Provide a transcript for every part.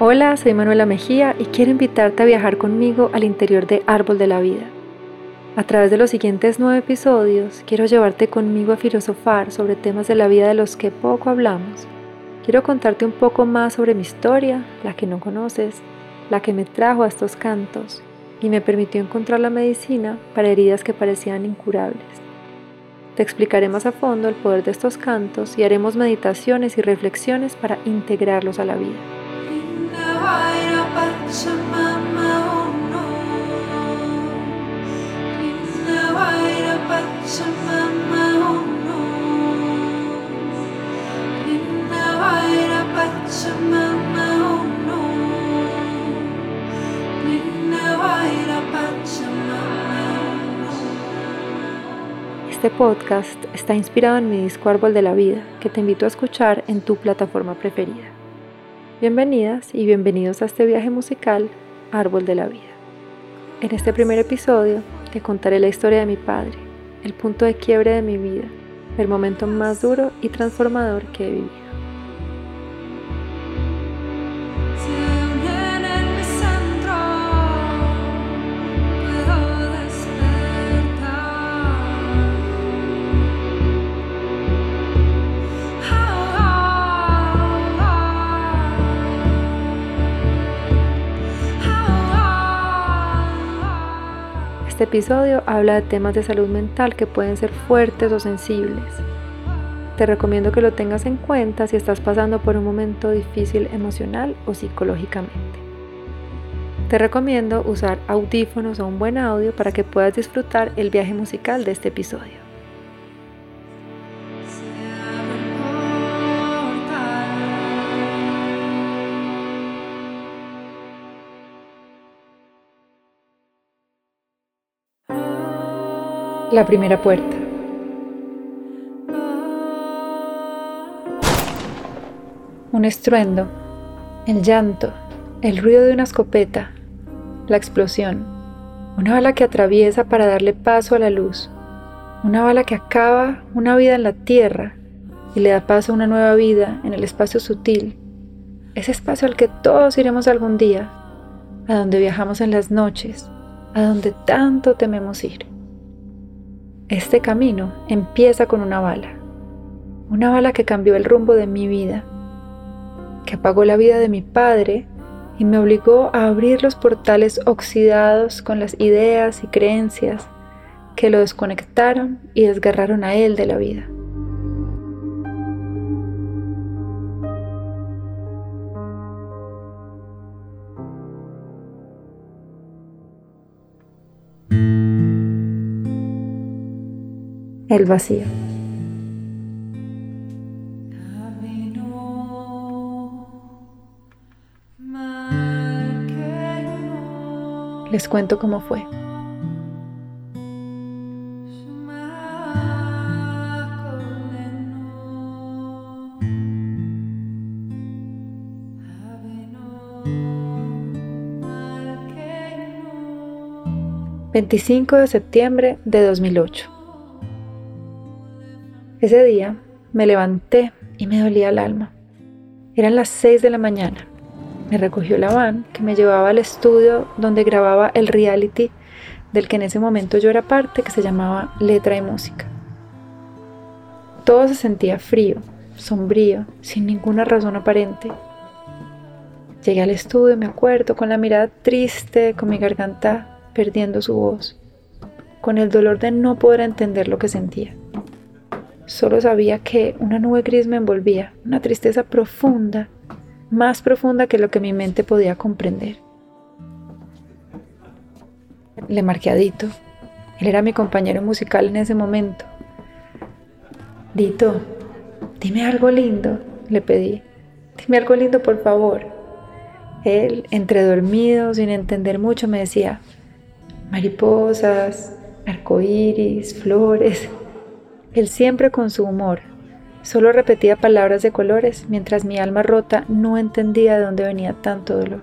Hola, soy Manuela Mejía y quiero invitarte a viajar conmigo al interior de Árbol de la Vida. A través de los siguientes 9 episodios, quiero llevarte conmigo a filosofar sobre temas de la vida de los que poco hablamos. Quiero contarte un poco más sobre mi historia, la que no conoces, la que me trajo a estos cantos y me permitió encontrar la medicina para heridas que parecían incurables. Te explicaré más a fondo el poder de estos cantos y haremos meditaciones y reflexiones para integrarlos a la vida. Este podcast está inspirado en mi disco Árbol de la Vida, que te invito a escuchar en tu plataforma preferida. Bienvenidas y bienvenidos a este viaje musical, Árbol de la Vida. En este primer episodio te contaré la historia de mi padre, el punto de quiebre de mi vida, el momento más duro y transformador que he vivido. Este episodio habla de temas de salud mental que pueden ser fuertes o sensibles. Te recomiendo que lo tengas en cuenta si estás pasando por un momento difícil emocional o psicológicamente. Te recomiendo usar audífonos o un buen audio para que puedas disfrutar el viaje musical de este episodio. La primera puerta. Un estruendo, el llanto, el ruido de una escopeta, la explosión, una bala que atraviesa para darle paso a la luz, una bala que acaba una vida en la tierra y le da paso a una nueva vida en el espacio sutil, ese espacio al que todos iremos algún día, a donde viajamos en las noches, a donde tanto tememos ir. Este camino empieza con una bala que cambió el rumbo de mi vida, que apagó la vida de mi padre y me obligó a abrir los portales oxidados con las ideas y creencias que lo desconectaron y desgarraron a él de la vida. El vacío. Les cuento cómo fue. ...25 de septiembre de 2008... Ese día me levanté y me dolía el alma. Eran las 6 de la mañana. Me recogió la van que me llevaba al estudio donde grababa el reality del que en ese momento yo era parte, que se llamaba Letra y Música. Todo se sentía frío, sombrío, sin ninguna razón aparente. Llegué al estudio, me acuerdo, con la mirada triste, con mi garganta perdiendo su voz, con el dolor de no poder entender lo que sentía. Solo sabía que una nube gris me envolvía, una tristeza profunda, más profunda que lo que mi mente podía comprender. Le marqué a Dito. Él era mi compañero musical en ese momento. Dito, dime algo lindo, le pedí. Dime algo lindo, por favor. Él, entre dormido, sin entender mucho, me decía: mariposas, arcoíris, flores. Él siempre con su humor. Solo repetía palabras de colores mientras mi alma rota no entendía de dónde venía tanto dolor.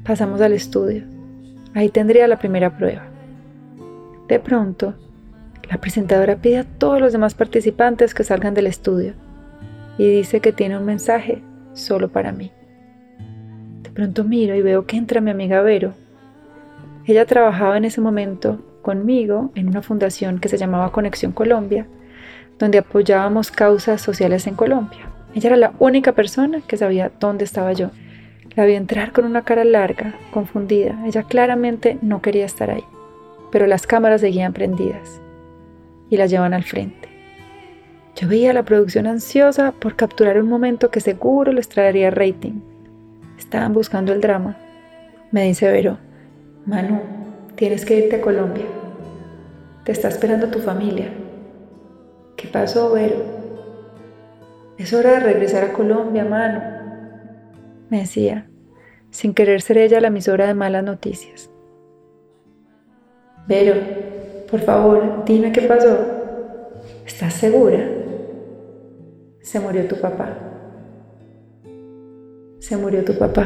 Pasamos al estudio. Ahí tendría la primera prueba. De pronto, la presentadora pide a todos los demás participantes que salgan del estudio y dice que tiene un mensaje solo para mí. De pronto miro y veo que entra mi amiga Vero. Ella trabajaba en ese momento conmigo en una fundación que se llamaba Conexión Colombia, donde apoyábamos causas sociales en Colombia. Ella era la única persona que sabía dónde estaba yo. La vi entrar con una cara larga, confundida. Ella claramente no quería estar ahí, pero las cámaras seguían prendidas y la llevan al frente. Yo veía a la producción ansiosa por capturar un momento que seguro les traería rating. Estaban buscando el drama. Me dice Vero: Manu, tienes que irte a Colombia. Te está esperando tu familia. ¿Qué pasó, Vero? Es hora de regresar a Colombia, Manu, me decía, sin querer ser ella la emisora de malas noticias. Vero, por favor, dime qué pasó. ¿Estás segura? Se murió tu papá. Se murió tu papá.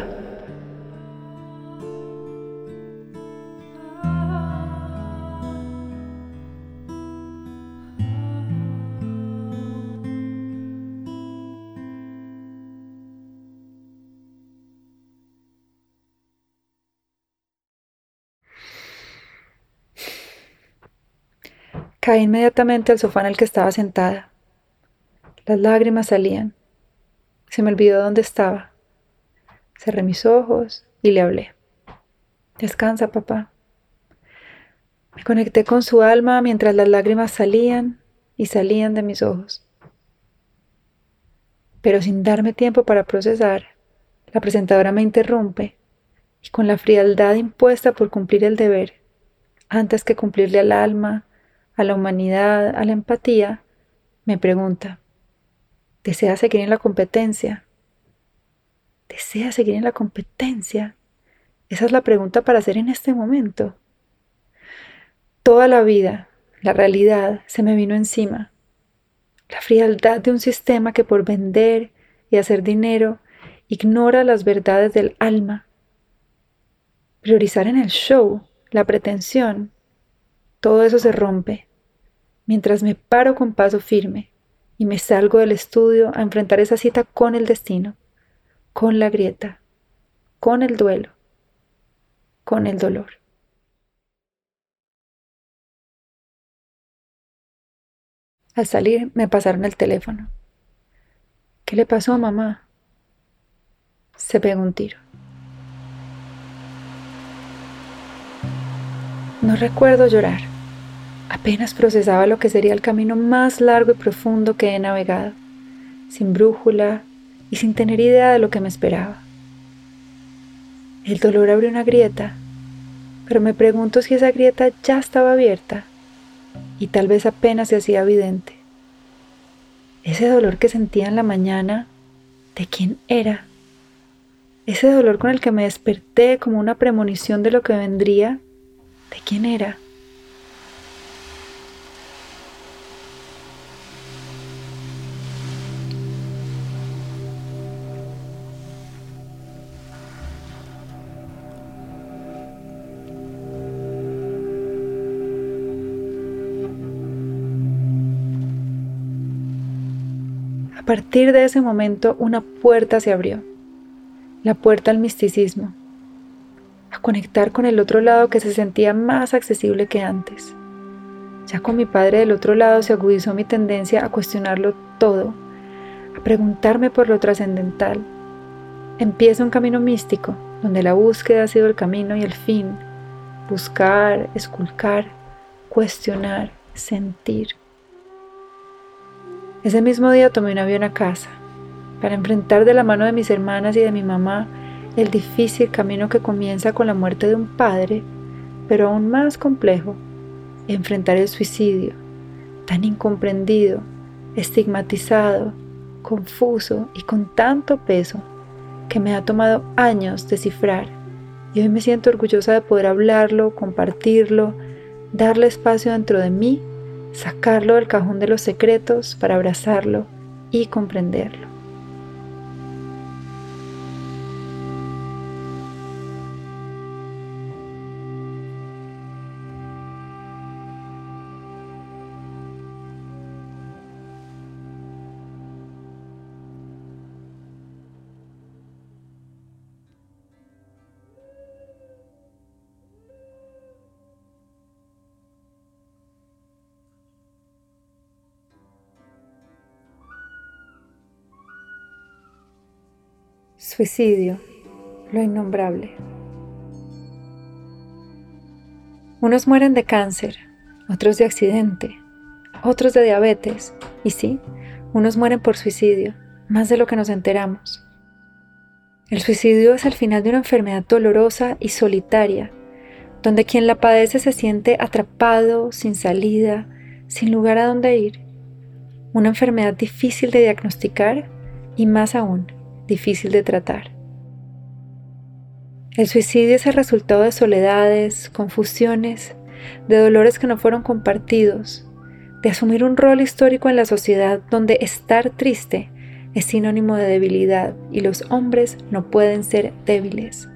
Caí inmediatamente al sofá en el que estaba sentada. Las lágrimas salían. Se me olvidó dónde estaba. Cerré mis ojos y le hablé. Descansa, papá. Me conecté con su alma mientras las lágrimas salían y salían de mis ojos. Pero sin darme tiempo para procesar, la presentadora me interrumpe y con la frialdad impuesta por cumplir el deber, antes que cumplirle al alma, a la humanidad, a la empatía, me pregunta: ¿deseas seguir en la competencia? ¿Deseas seguir en la competencia? Esa es la pregunta para hacer en este momento. Toda la vida, la realidad, se me vino encima. La frialdad de un sistema que por vender y hacer dinero ignora las verdades del alma. Priorizar en el show, la pretensión, todo eso se rompe, mientras me paro con paso firme y me salgo del estudio a enfrentar esa cita con el destino, con la grieta, con el duelo, con el dolor. Al salir me pasaron el teléfono. ¿Qué le pasó, mamá? Se pegó un tiro. No recuerdo llorar. Apenas procesaba lo que sería el camino más largo y profundo que he navegado, sin brújula y sin tener idea de lo que me esperaba. El dolor abrió una grieta, pero me pregunto si esa grieta ya estaba abierta y tal vez apenas se hacía evidente. Ese dolor que sentía en la mañana, ¿de quién era? Ese dolor con el que me desperté como una premonición de lo que vendría, ¿de quién era? A partir de ese momento, una puerta se abrió. La puerta al misticismo, a conectar con el otro lado que se sentía más accesible que antes. Ya con mi padre del otro lado se agudizó mi tendencia a cuestionarlo todo, a preguntarme por lo trascendental. Empieza un camino místico, donde la búsqueda ha sido el camino y el fin. Buscar, esculcar, cuestionar, sentir. Ese mismo día tomé un avión a casa, para enfrentar de la mano de mis hermanas y de mi mamá el difícil camino que comienza con la muerte de un padre, pero aún más complejo, enfrentar el suicidio, tan incomprendido, estigmatizado, confuso y con tanto peso que me ha tomado años descifrar, y hoy me siento orgullosa de poder hablarlo, compartirlo, darle espacio dentro de mí, sacarlo del cajón de los secretos para abrazarlo y comprenderlo. Suicidio, lo innombrable. Unos mueren de cáncer, otros de accidente, otros de diabetes, y sí, unos mueren por suicidio, más de lo que nos enteramos. El suicidio es el final de una enfermedad dolorosa y solitaria, donde quien la padece se siente atrapado, sin salida, sin lugar a dónde ir. Una enfermedad difícil de diagnosticar y más aún, difícil de tratar. El suicidio es el resultado de soledades, confusiones, de dolores que no fueron compartidos, de asumir un rol histórico en la sociedad donde estar triste es sinónimo de debilidad y los hombres no pueden ser débiles.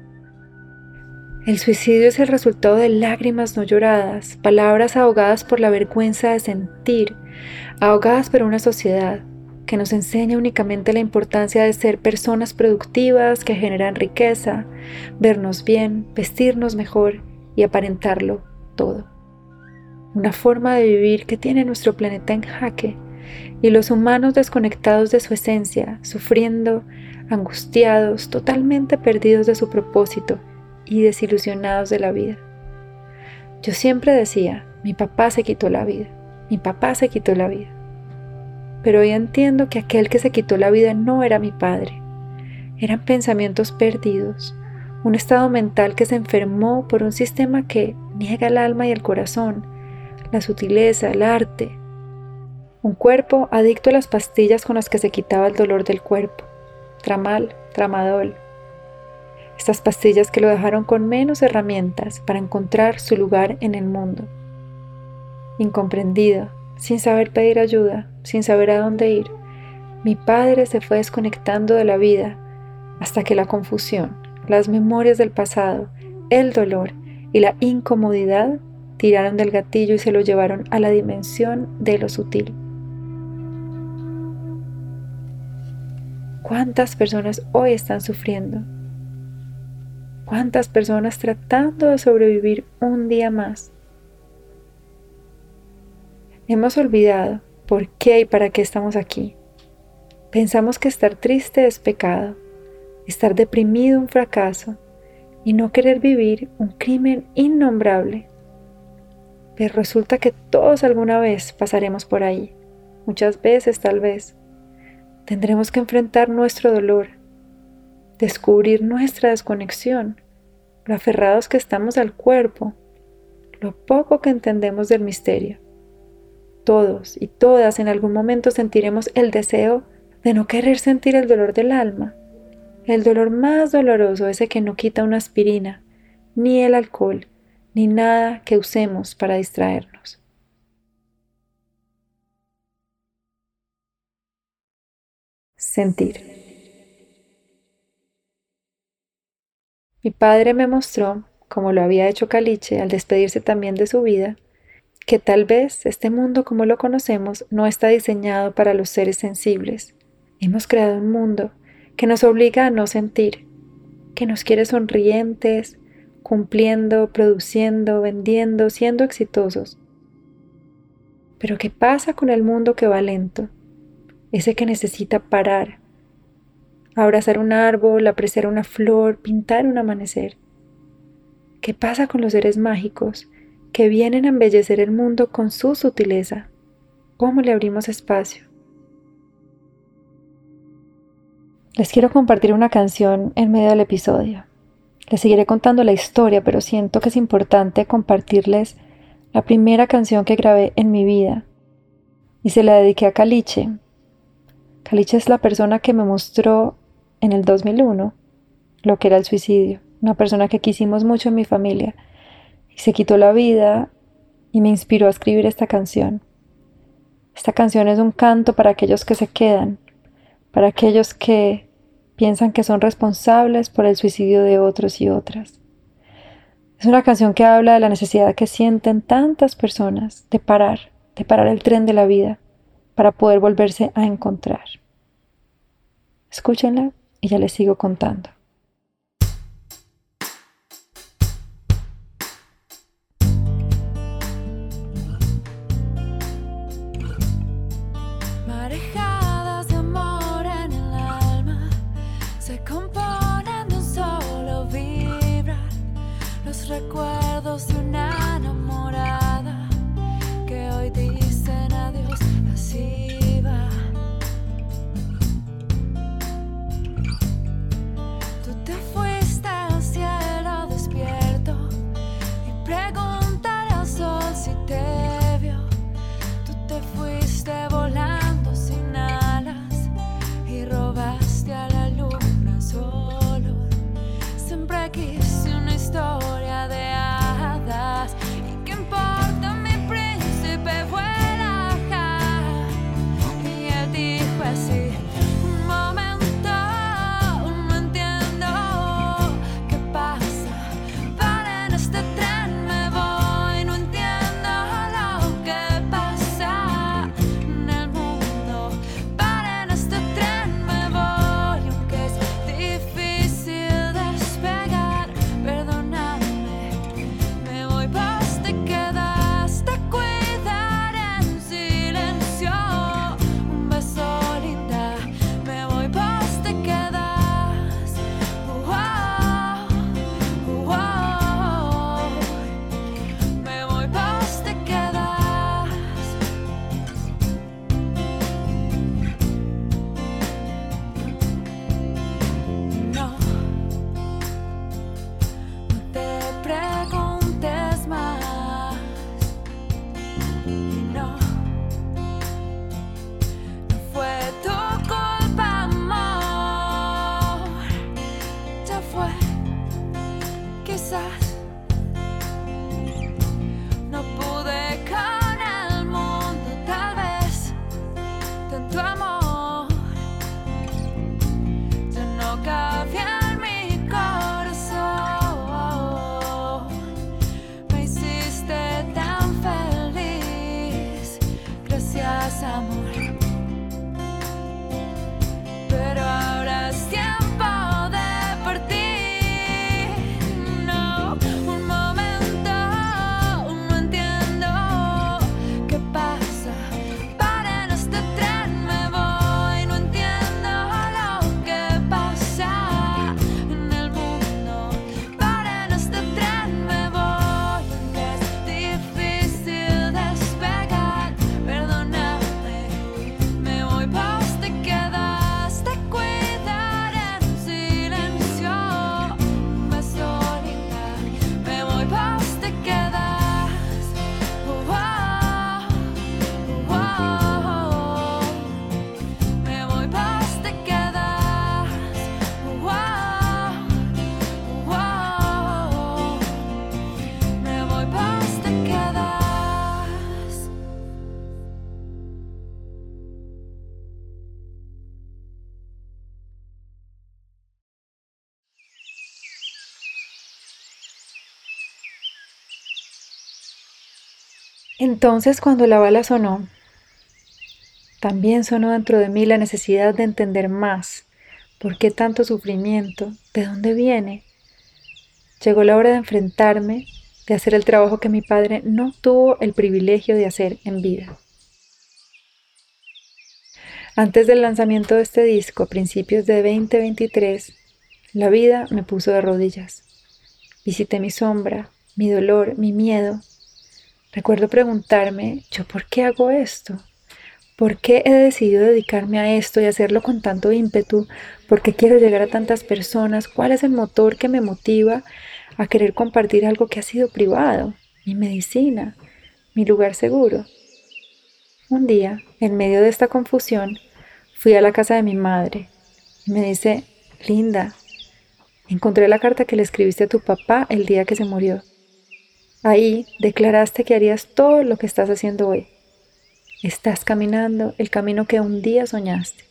El suicidio es el resultado de lágrimas no lloradas, palabras ahogadas por la vergüenza de sentir, ahogadas por una sociedad que nos enseña únicamente la importancia de ser personas productivas que generan riqueza, vernos bien, vestirnos mejor y aparentarlo todo. Una forma de vivir que tiene nuestro planeta en jaque y los humanos desconectados de su esencia, sufriendo, angustiados, totalmente perdidos de su propósito y desilusionados de la vida. Yo siempre decía, mi papá se quitó la vida, mi papá se quitó la vida. Pero hoy entiendo que aquel que se quitó la vida no era mi padre. Eran pensamientos perdidos, un estado mental que se enfermó por un sistema que niega el alma y el corazón, la sutileza, el arte. Un cuerpo adicto a las pastillas con las que se quitaba el dolor del cuerpo. Tramal, tramadol. Estas pastillas que lo dejaron con menos herramientas para encontrar su lugar en el mundo. Incomprendido, sin saber pedir ayuda, sin saber a dónde ir, mi padre se fue desconectando de la vida hasta que la confusión, las memorias del pasado, el dolor y la incomodidad tiraron del gatillo y se lo llevaron a la dimensión de lo sutil. ¿Cuántas personas hoy están sufriendo? ¿Cuántas personas tratando de sobrevivir un día más? Hemos olvidado por qué y para qué estamos aquí. Pensamos que estar triste es pecado, estar deprimido un fracaso y no querer vivir un crimen innombrable. Pero resulta que todos alguna vez pasaremos por ahí, muchas veces tal vez. Tendremos que enfrentar nuestro dolor, descubrir nuestra desconexión, lo aferrados que estamos al cuerpo, lo poco que entendemos del misterio. Todos y todas en algún momento sentiremos el deseo de no querer sentir el dolor del alma, el dolor más doloroso, ese que no quita una aspirina, ni el alcohol, ni nada que usemos para distraernos. Sentir. Mi padre me mostró, como lo había hecho Caliche al despedirse también de su vida, que tal vez este mundo como lo conocemos no está diseñado para los seres sensibles. Hemos creado un mundo que nos obliga a no sentir, que nos quiere sonrientes, cumpliendo, produciendo, vendiendo, siendo exitosos. Pero ¿qué pasa con el mundo que va lento? Ese que necesita parar, abrazar un árbol, apreciar una flor, pintar un amanecer. ¿Qué pasa con los seres mágicos que vienen a embellecer el mundo con su sutileza? ¿Cómo le abrimos espacio? Les quiero compartir una canción en medio del episodio. Les seguiré contando la historia, pero siento que es importante compartirles la primera canción que grabé en mi vida y se la dediqué a Caliche. Caliche es la persona que me mostró en el 2001 lo que era el suicidio, una persona que quisimos mucho en mi familia y se quitó la vida y me inspiró a escribir esta canción. Esta canción es un canto para aquellos que se quedan, para aquellos que piensan que son responsables por el suicidio de otros y otras. Es una canción que habla de la necesidad que sienten tantas personas de parar el tren de la vida para poder volverse a encontrar. Escúchenla y ya les sigo contando. Marejadas de amor en el alma se Entonces, cuando la bala sonó, también sonó dentro de mí la necesidad de entender más. ¿Por qué tanto sufrimiento? ¿De dónde viene? Llegó la hora de enfrentarme, de hacer el trabajo que mi padre no tuvo el privilegio de hacer en vida. Antes del lanzamiento de este disco, a principios de 2023, la vida me puso de rodillas. Visité mi sombra, mi dolor, mi miedo. Recuerdo preguntarme, ¿yo por qué hago esto? ¿Por qué he decidido dedicarme a esto y hacerlo con tanto ímpetu? ¿Por qué quiero llegar a tantas personas? ¿Cuál es el motor que me motiva a querer compartir algo que ha sido privado? Mi medicina, mi lugar seguro. Un día, en medio de esta confusión, fui a la casa de mi madre y me dice, Linda, encontré la carta que le escribiste a tu papá el día que se murió. Ahí declaraste que harías todo lo que estás haciendo hoy. Estás caminando el camino que un día soñaste.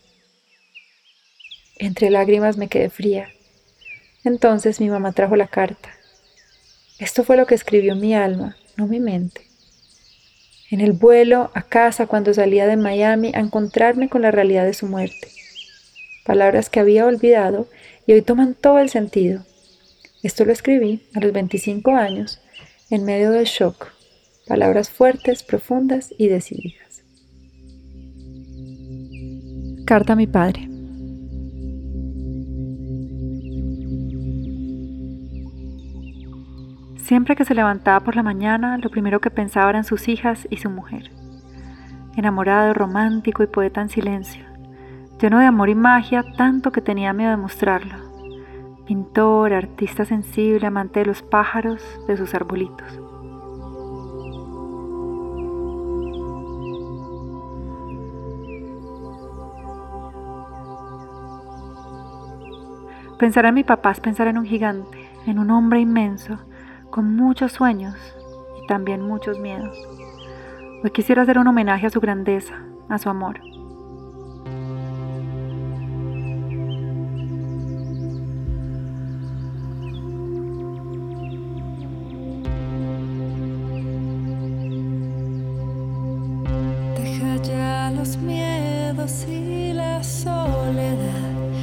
Entre lágrimas me quedé fría. Entonces mi mamá trajo la carta. Esto fue lo que escribió mi alma, no mi mente. En el vuelo a casa cuando salía de Miami a encontrarme con la realidad de su muerte. Palabras que había olvidado y hoy toman todo el sentido. Esto lo escribí a los 25 años, en medio del shock. Palabras fuertes, profundas y decididas. Carta a mi padre. Siempre que se levantaba por la mañana, lo primero que pensaba era en sus hijas y su mujer. Enamorado, romántico y poeta en silencio, lleno de amor y magia, tanto que tenía miedo de mostrarlo. Pintor, artista sensible, amante de los pájaros, de sus arbolitos. Pensar en mi papá es pensar en un gigante, en un hombre inmenso, con muchos sueños y también muchos miedos. Hoy quisiera hacer un homenaje a su grandeza, a su amor. Deja ya los miedos y la soledad.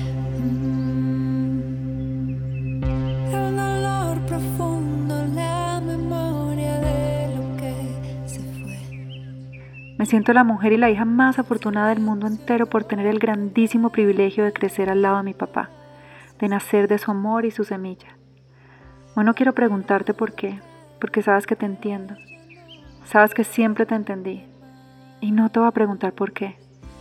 El dolor profundo, la memoria de lo que se fue. Me siento la mujer y la hija más afortunada del mundo entero por tener el grandísimo privilegio de crecer al lado de mi papá, de nacer de su amor y su semilla. Hoy no quiero preguntarte por qué, porque sabes que te entiendo, sabes que siempre te entendí, y no te voy a preguntar por qué.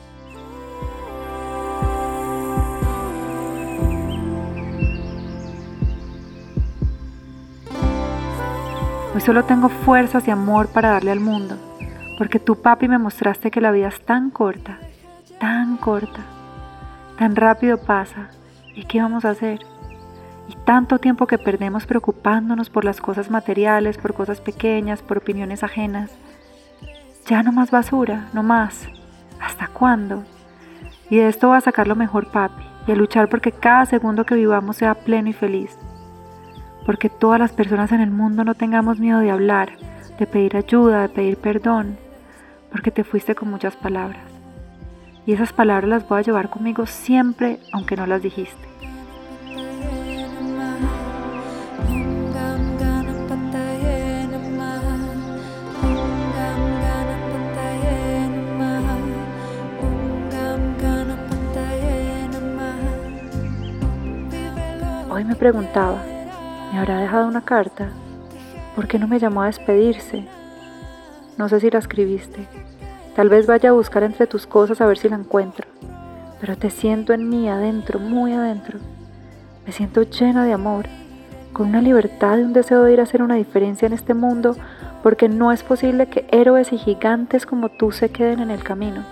Hoy solo tengo fuerzas y amor para darle al mundo, porque tú, papi, me mostraste que la vida es tan corta, tan rápido pasa, ¿y qué vamos a hacer? Y tanto tiempo que perdemos preocupándonos por las cosas materiales, por cosas pequeñas, por opiniones ajenas. Ya no más basura, no más. ¿Hasta cuándo? Y de esto voy a sacar lo mejor, papi, y a luchar porque cada segundo que vivamos sea pleno y feliz. Porque todas las personas en el mundo no tengamos miedo de hablar, de pedir ayuda, de pedir perdón, porque te fuiste con muchas palabras. Y esas palabras las voy a llevar conmigo siempre, aunque no las dijiste. Hoy me preguntaba, ¿me habrá dejado una carta? ¿Por qué no me llamó a despedirse? No sé si la escribiste. Tal vez vaya a buscar entre tus cosas a ver si la encuentro. Pero te siento en mí, adentro, muy adentro. Me siento llena de amor, con una libertad y un deseo de ir a hacer una diferencia en este mundo, porque no es posible que héroes y gigantes como tú se queden en el camino.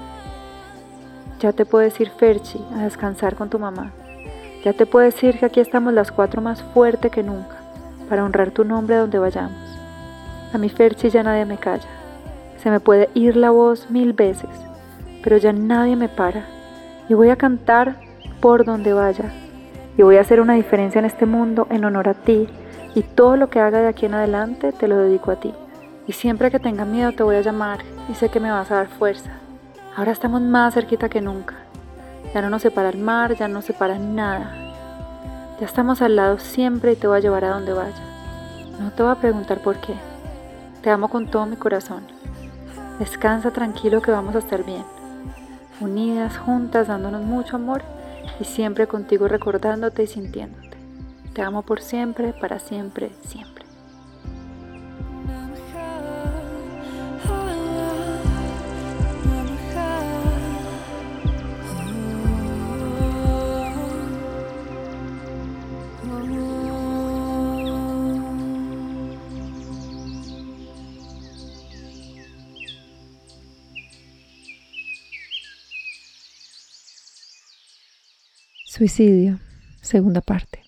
Ya te puedes ir, Ferchi, a descansar con tu mamá. Ya te puedo decir que aquí estamos las 4 más fuerte que nunca, para honrar tu nombre a donde vayamos. A mi Ferchi ya nadie me calla. Se me puede ir la voz 1000 veces, pero ya nadie me para. Y voy a cantar por donde vaya. Y voy a hacer una diferencia en este mundo en honor a ti. Y todo lo que haga de aquí en adelante te lo dedico a ti. Y siempre que tenga miedo te voy a llamar y sé que me vas a dar fuerza. Ahora estamos más cerquita que nunca. Ya no nos separa el mar, ya no nos separa nada. Ya estamos al lado siempre y te voy a llevar a donde vaya. No te voy a preguntar por qué. Te amo con todo mi corazón. Descansa tranquilo que vamos a estar bien. Unidas, juntas, dándonos mucho amor y siempre contigo recordándote y sintiéndote. Te amo por siempre, para siempre, siempre. Suicidio, segunda parte.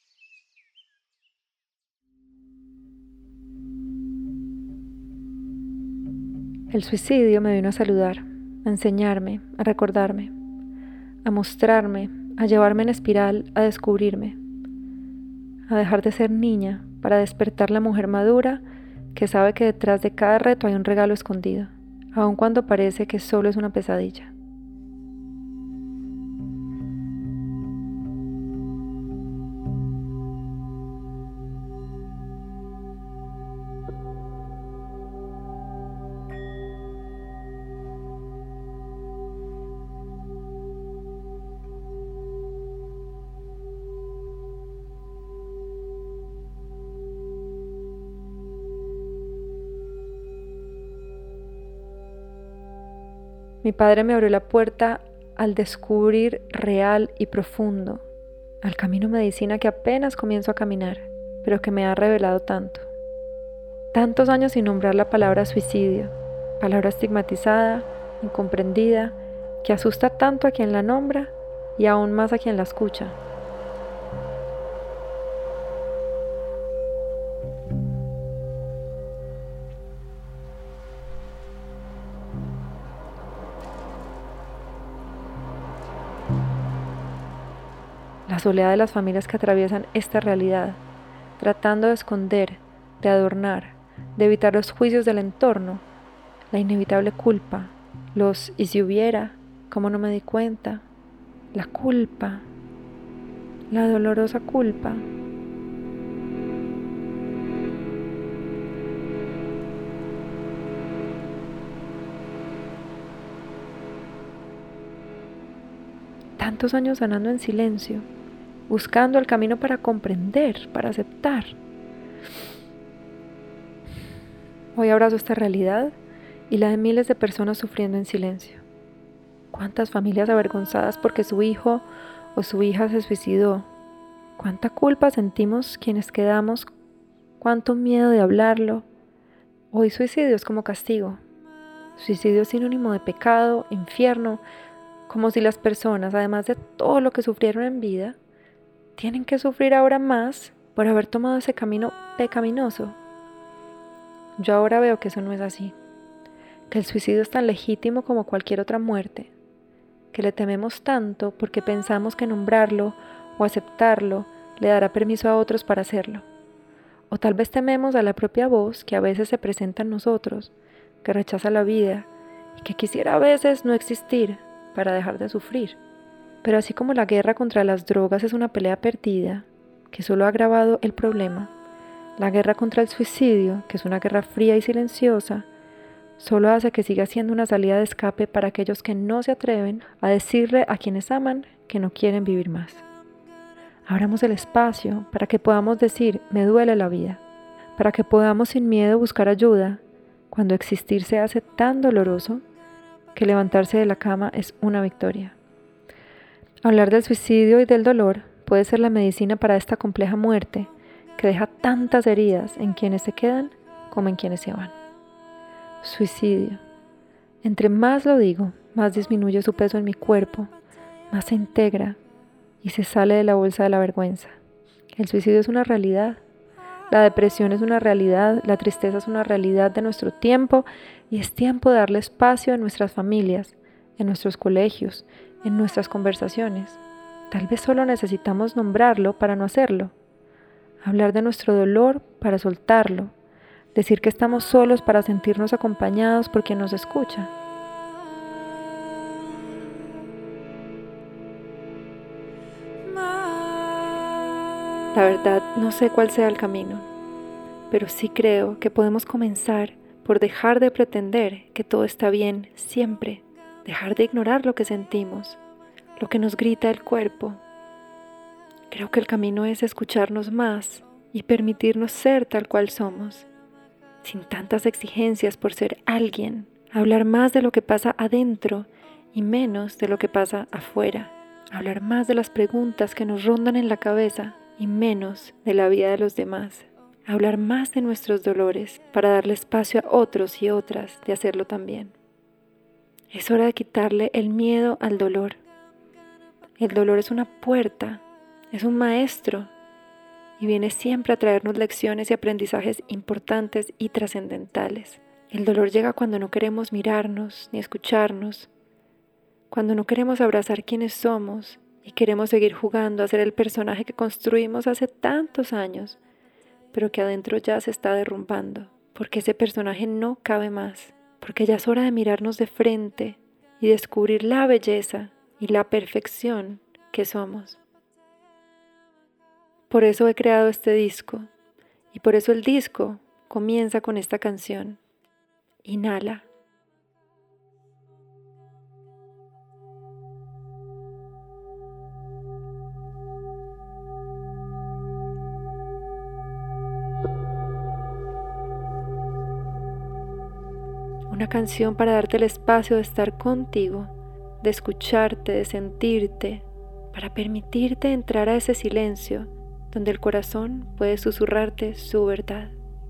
El suicidio me vino a saludar, a enseñarme, a recordarme, a mostrarme, a llevarme en espiral, a descubrirme, a dejar de ser niña para despertar la mujer madura que sabe que detrás de cada reto hay un regalo escondido, aun cuando parece que solo es una pesadilla. Mi padre me abrió la puerta al descubrir real y profundo, al camino medicina que apenas comienzo a caminar, pero que me ha revelado tanto. Tantos años sin nombrar la palabra suicidio, palabra estigmatizada, incomprendida, que asusta tanto a quien la nombra y aún más a quien la escucha. La soledad de las familias que atraviesan esta realidad, tratando de esconder, de adornar, de evitar los juicios del entorno, la inevitable culpa, los ¿y si hubiera? ¿Cómo no me di cuenta? La culpa, la dolorosa culpa. Tantos años sanando en silencio, buscando el camino para comprender, para aceptar. Hoy abrazo esta realidad y la de miles de personas sufriendo en silencio. ¿Cuántas familias avergonzadas porque su hijo o su hija se suicidó? ¿Cuánta culpa sentimos quienes quedamos? ¿Cuánto miedo de hablarlo? Hoy suicidio es como castigo. Suicidio es sinónimo de pecado, infierno, como si las personas, además de todo lo que sufrieron en vida, tienen que sufrir ahora más por haber tomado ese camino pecaminoso. Yo ahora veo que eso no es así, que el suicidio es tan legítimo como cualquier otra muerte, que le tememos tanto porque pensamos que nombrarlo o aceptarlo le dará permiso a otros para hacerlo. O tal vez tememos a la propia voz que a veces se presenta en nosotros, que rechaza la vida y que quisiera a veces no existir para dejar de sufrir. Pero así como la guerra contra las drogas es una pelea perdida, que solo ha agravado el problema, la guerra contra el suicidio, que es una guerra fría y silenciosa, solo hace que siga siendo una salida de escape para aquellos que no se atreven a decirle a quienes aman que no quieren vivir más. Abramos el espacio para que podamos decir, me duele la vida, para que podamos sin miedo buscar ayuda cuando existir se hace tan doloroso que levantarse de la cama es una victoria. Hablar del suicidio y del dolor puede ser la medicina para esta compleja muerte que deja tantas heridas en quienes se quedan como en quienes se van. Suicidio. Entre más lo digo, más disminuye su peso en mi cuerpo, más se integra y se sale de la bolsa de la vergüenza. El suicidio es una realidad. La depresión es una realidad, la tristeza es una realidad de nuestro tiempo y es tiempo de darle espacio en nuestras familias, en nuestros colegios, en nuestras conversaciones. Tal vez solo necesitamos nombrarlo para no hacerlo, hablar de nuestro dolor para soltarlo, Decir que estamos solos para sentirnos acompañados por quien nos escucha. La verdad, no sé cuál sea el camino, pero sí creo que podemos comenzar por dejar de pretender que todo está bien siempre, dejar de ignorar lo que sentimos, lo que nos grita el cuerpo. Creo que el camino es escucharnos más y permitirnos ser tal cual somos, sin tantas exigencias por ser alguien, hablar más de lo que pasa adentro y menos de lo que pasa afuera, hablar más de las preguntas que nos rondan en la cabeza y menos de la vida de los demás, hablar más de nuestros dolores para darle espacio a otros y otras de hacerlo también. Es hora de quitarle el miedo al dolor. El dolor es una puerta, es un maestro y viene siempre a traernos lecciones y aprendizajes importantes y trascendentales. El dolor llega cuando no queremos mirarnos ni escucharnos, cuando no queremos abrazar quienes somos y queremos seguir jugando a ser el personaje que construimos hace tantos años, pero que adentro ya se está derrumbando, porque ese personaje no cabe más, porque ya es hora de mirarnos de frente y descubrir la belleza y la perfección que somos. Por eso he creado este disco, y por eso el disco comienza con esta canción. Inhala. Una canción para darte el espacio de estar contigo, de escucharte, de sentirte, para permitirte entrar a ese silencio donde el corazón puede susurrarte su verdad.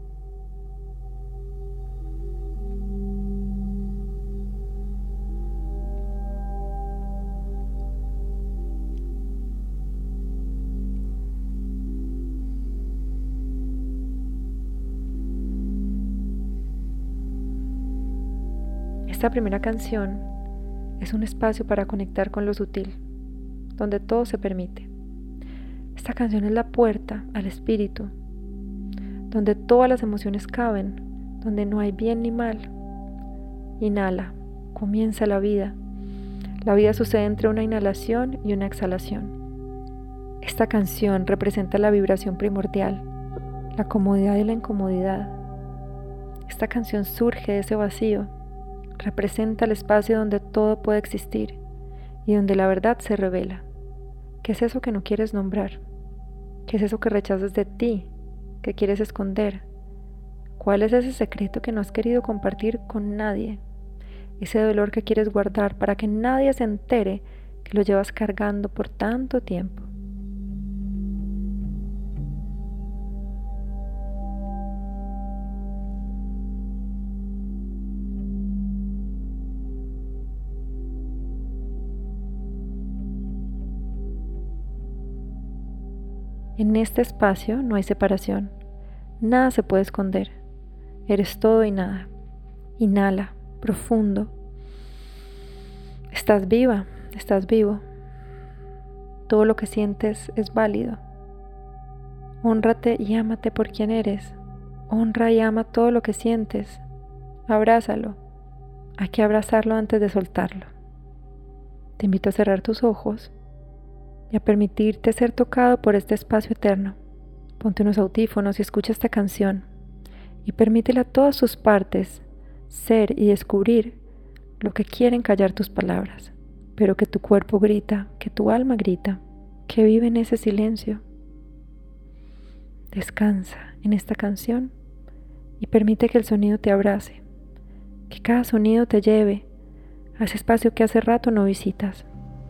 Esta primera canción es un espacio para conectar con lo sutil, donde todo se permite. Esta canción es la puerta al espíritu, donde todas las emociones caben, donde no hay bien ni mal. Inhala, comienza la vida. La vida sucede entre una inhalación y una exhalación. Esta canción representa la vibración primordial, la comodidad y la incomodidad. Esta canción surge de ese vacío, representa el espacio donde todo puede existir y donde la verdad se revela. ¿Qué es eso que no quieres nombrar? ¿Qué es eso que rechazas de ti, que quieres esconder? ¿Cuál es ese secreto que no has querido compartir con nadie? Ese dolor que quieres guardar para que nadie se entere que lo llevas cargando por tanto tiempo. En este espacio no hay separación, nada se puede esconder, eres todo y nada. Inhala, profundo. Estás viva, estás vivo. Todo lo que sientes es válido. Hónrate y ámate por quien eres. Honra y ama todo lo que sientes. Abrázalo. Hay que abrazarlo antes de soltarlo. Te invito a cerrar tus ojos y a permitirte ser tocado por este espacio eterno. Ponte unos audífonos y escucha esta canción y permítele a todas sus partes ser y descubrir lo que quieren callar tus palabras, pero que tu cuerpo grita, que tu alma grita, que vive en ese silencio. Descansa en esta canción y permite que el sonido te abrace, que cada sonido te lleve a ese espacio que hace rato no visitas.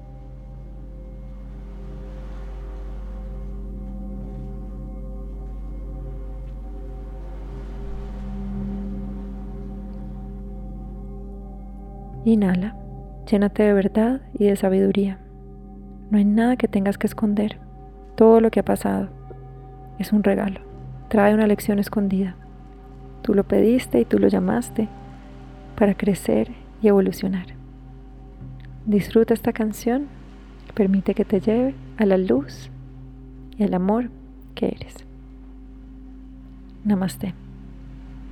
Inhala, llénate de verdad y de sabiduría. No hay nada que tengas que esconder. Todo lo que ha pasado es un regalo. Trae una lección escondida. Tú lo pediste y tú lo llamaste para crecer y evolucionar. Disfruta esta canción. Permite que te lleve a la luz y al amor que eres. Namaste.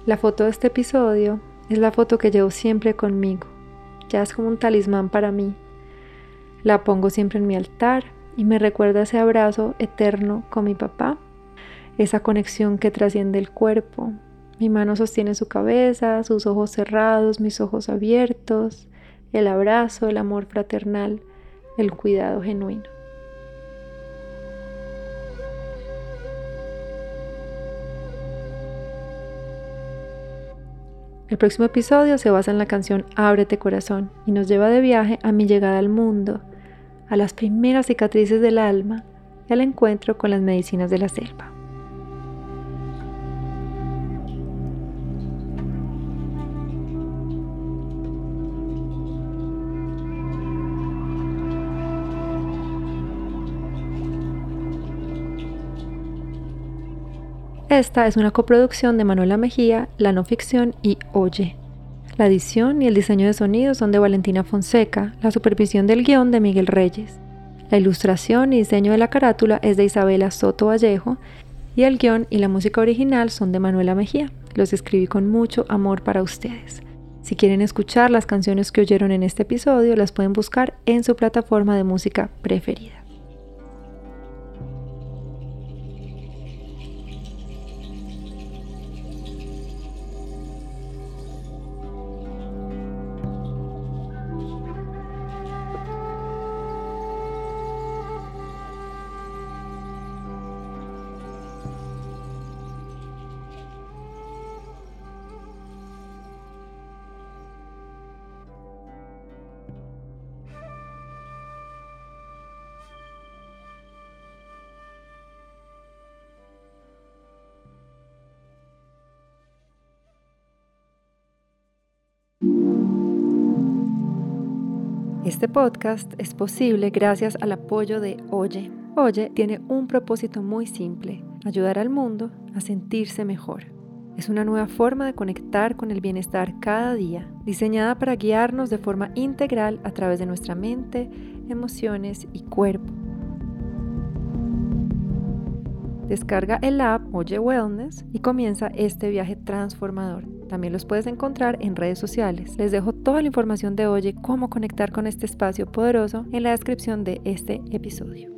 La foto de este episodio es la foto que llevo siempre conmigo. Ya es como un talismán para mí. La pongo siempre en mi altar y me recuerda ese abrazo eterno con mi papá, esa conexión que trasciende el cuerpo. Mi mano sostiene su cabeza, sus ojos cerrados, mis ojos abiertos, el abrazo, el amor fraternal, el cuidado genuino. El próximo episodio se basa en la canción Ábrete Corazón y nos lleva de viaje a mi llegada al mundo, a las primeras cicatrices del alma y al encuentro con las medicinas de la selva. Esta es una coproducción de Manuela Mejía, La No Ficción y Oye. La edición y el diseño de sonido son de Valentina Fonseca, la supervisión del guión de Miguel Reyes. La ilustración y diseño de la carátula es de Isabela Soto Vallejo y el guión y la música original son de Manuela Mejía. Los escribí con mucho amor para ustedes. Si quieren escuchar las canciones que oyeron en este episodio, las pueden buscar en su plataforma de música preferida. Este podcast es posible gracias al apoyo de Oye. Oye tiene un propósito muy simple: ayudar al mundo a sentirse mejor. Es una nueva forma de conectar con el bienestar cada día, diseñada para guiarnos de forma integral a través de nuestra mente, emociones y cuerpo. Descarga el app Oye Wellness y comienza este viaje transformador. También los puedes encontrar en redes sociales. Les dejo toda la información de Oye, cómo conectar con este espacio poderoso en la descripción de este episodio.